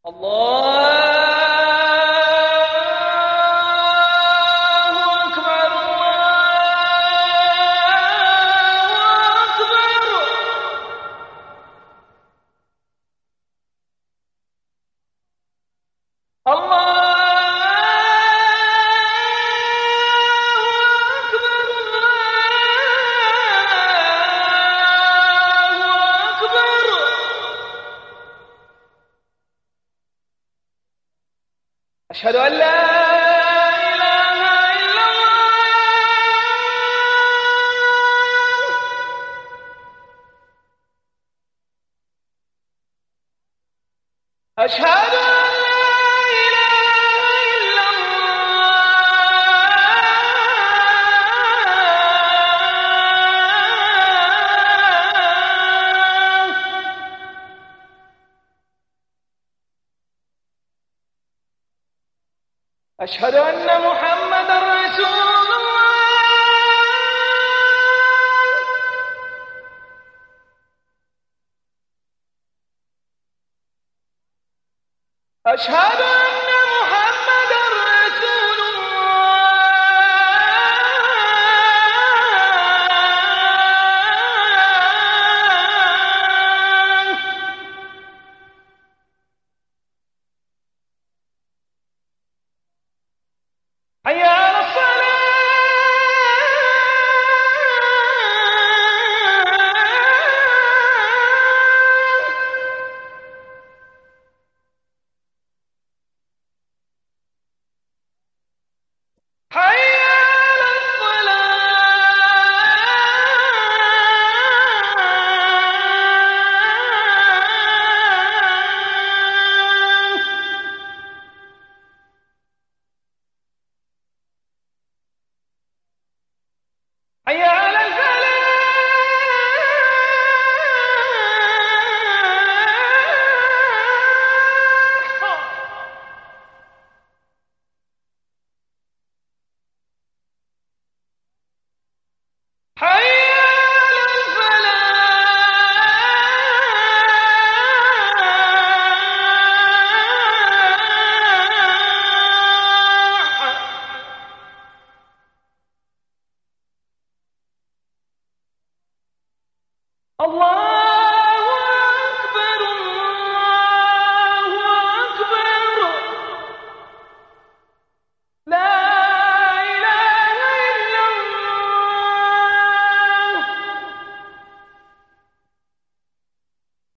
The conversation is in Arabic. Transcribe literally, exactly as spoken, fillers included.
الله أكبر الله أكبر. الله أشهد أن لا إله إلا الله. أشهد أن لا إله إلا الله. أشهد أن محمدًا رسول الله. أشهد أن محمدًا رسول الله. حي على الصلاة. حي